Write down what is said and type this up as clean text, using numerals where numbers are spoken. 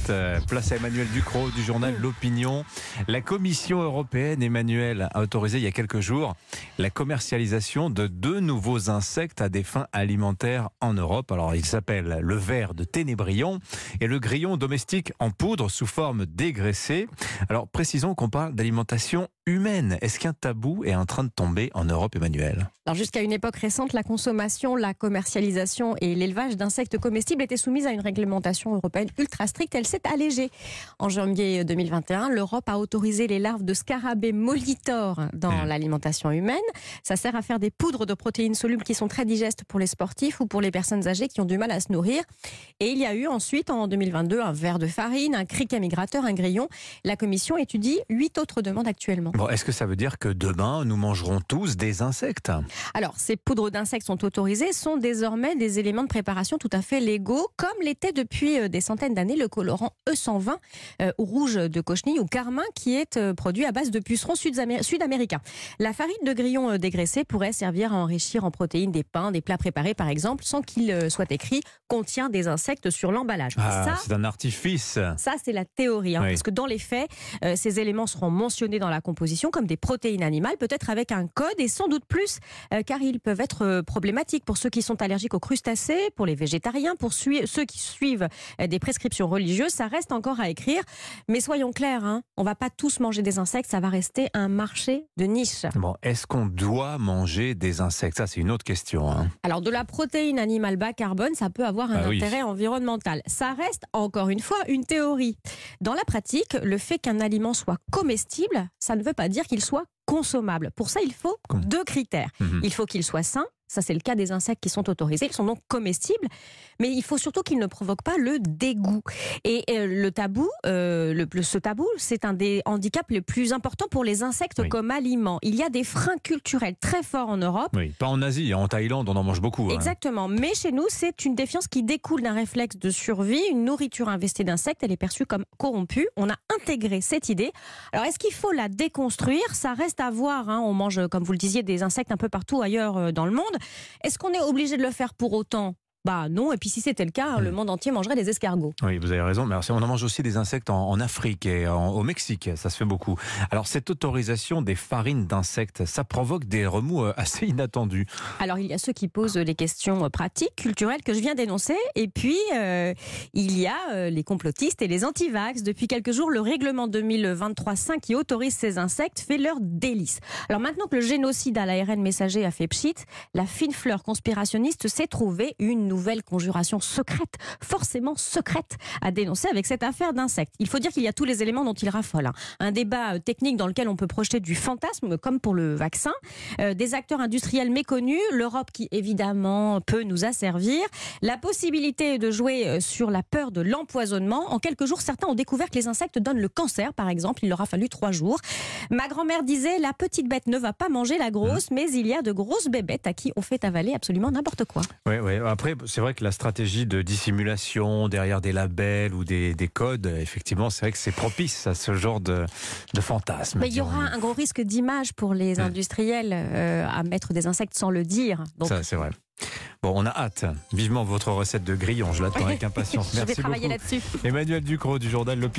insectes. Place à Emmanuel Ducrot du journal L'Opinion. La Commission européenne, Emmanuel, a autorisé il y a quelques jours la commercialisation de 2 nouveaux insectes à des fins alimentaires en Europe. Alors, ils s'appellent le ver de Ténébrion et le grillon domestique en poudre sous forme dégraissée. Alors, précisons qu'on parle d'alimentation humaine. Est-ce qu'un tabou est en train de tomber en Europe, Emmanuel ? Alors jusqu'à une époque récente, la consommation, la commercialisation et l'élevage d'insectes comestibles étaient soumises à une réglementation européenne ultra stricte. Elle s'est allégée. En janvier 2021, l'Europe a autorisé les larves de scarabées molitors dans l'alimentation humaine. Ça sert à faire des poudres de protéines solubles qui sont très digestes pour les sportifs ou pour les personnes âgées qui ont du mal à se nourrir. Et il y a eu ensuite, en 2022, un ver de farine, un criquet migrateur, un grillon. La Commission étudie 8 autres demandes actuellement. Bon, est-ce que ça veut dire que demain, nous mangerons tous des insectes ? Alors, ces poudres d'insectes sont autorisées, sont désormais des éléments de préparation tout à fait légaux, comme l'était depuis des centaines d'années le colorant E120 ou rouge de cochenille ou carmin qui est produit à base de pucerons sud-américains. La farine de grillon dégraissée pourrait servir à enrichir en protéines des pains, des plats préparés par exemple, sans qu'il soit écrit « contient des insectes » sur l'emballage. Ah, c'est un artifice. Ça, c'est la théorie, Oui. parce que dans les faits, ces éléments seront mentionnés dans la composition comme des protéines animales, peut-être avec un code et sans doute plus, car ils peuvent être problématiques pour ceux qui sont allergiques aux crustacés, pour les végétariens, pour ceux qui suivent des prescriptions religieuses. Ça reste encore à écrire, mais soyons clairs, on ne va pas tous manger des insectes, ça va rester un marché de niche. Bon, est-ce qu'on doit manger des insectes ? Ça, c'est une autre question. Alors, de la protéine animale bas carbone, ça peut avoir un intérêt environnemental. Ça reste, encore une fois, une théorie. Dans la pratique, le fait qu'un aliment soit comestible, ça ne veut pas dire qu'il soit consommable. Pour ça, il faut 2 critères. Il faut qu'il soit sain. Ça, c'est le cas des insectes qui sont autorisés. Ils sont donc comestibles. Mais il faut surtout qu'ils ne provoquent pas le dégoût. Et le tabou, ce tabou, c'est un des handicaps les plus importants pour les insectes comme aliments. Il y a des freins culturels très forts en Europe. Oui, pas en Asie. En Thaïlande, on en mange beaucoup. Exactement. Mais chez nous, c'est une défiance qui découle d'un réflexe de survie. Une nourriture investie d'insectes, elle est perçue comme corrompue. On a intégré cette idée. Alors, est-ce qu'il faut la déconstruire ? Ça reste à voir. On mange, comme vous le disiez, des insectes un peu partout ailleurs dans le monde. Est-ce qu'on est obligé de le faire pour autant ? Bah non, et puis si c'était le cas, le monde entier mangerait des escargots. Oui, vous avez raison, mais alors, on en mange aussi des insectes en Afrique et au Mexique, ça se fait beaucoup. Alors cette autorisation des farines d'insectes, ça provoque des remous assez inattendus. Alors il y a ceux qui posent les questions pratiques, culturelles que je viens d'énoncer, et puis il y a les complotistes et les anti-vax. Depuis quelques jours, le règlement 2023-5 qui autorise ces insectes fait leur délice. Alors maintenant que le génocide à l'ARN messager a fait pchit, la fine fleur conspirationniste s'est trouvée une nouvelle conjuration secrète, forcément secrète, à dénoncer avec cette affaire d'insectes. Il faut dire qu'il y a tous les éléments dont il raffole. Un débat technique dans lequel on peut projeter du fantasme, comme pour le vaccin, des acteurs industriels méconnus, l'Europe qui évidemment peut nous asservir, la possibilité de jouer sur la peur de l'empoisonnement. En quelques jours, certains ont découvert que les insectes donnent le cancer, par exemple. Il leur a fallu 3 jours. Ma grand-mère disait, la petite bête ne va pas manger la grosse, mais il y a de grosses bébêtes à qui on fait avaler absolument n'importe quoi. Oui, après, c'est vrai que la stratégie de dissimulation derrière des labels ou des codes, effectivement, c'est vrai que c'est propice à ce genre de fantasme. Mais il y aura un gros risque d'image pour les industriels à mettre des insectes sans le dire. Donc... Ça, c'est vrai. Bon, on a hâte. Vivement votre recette de grillon, je l'attends avec impatience. Je vais Merci travailler beaucoup. là-dessus. Emmanuel Ducrot du journal L'Opinion.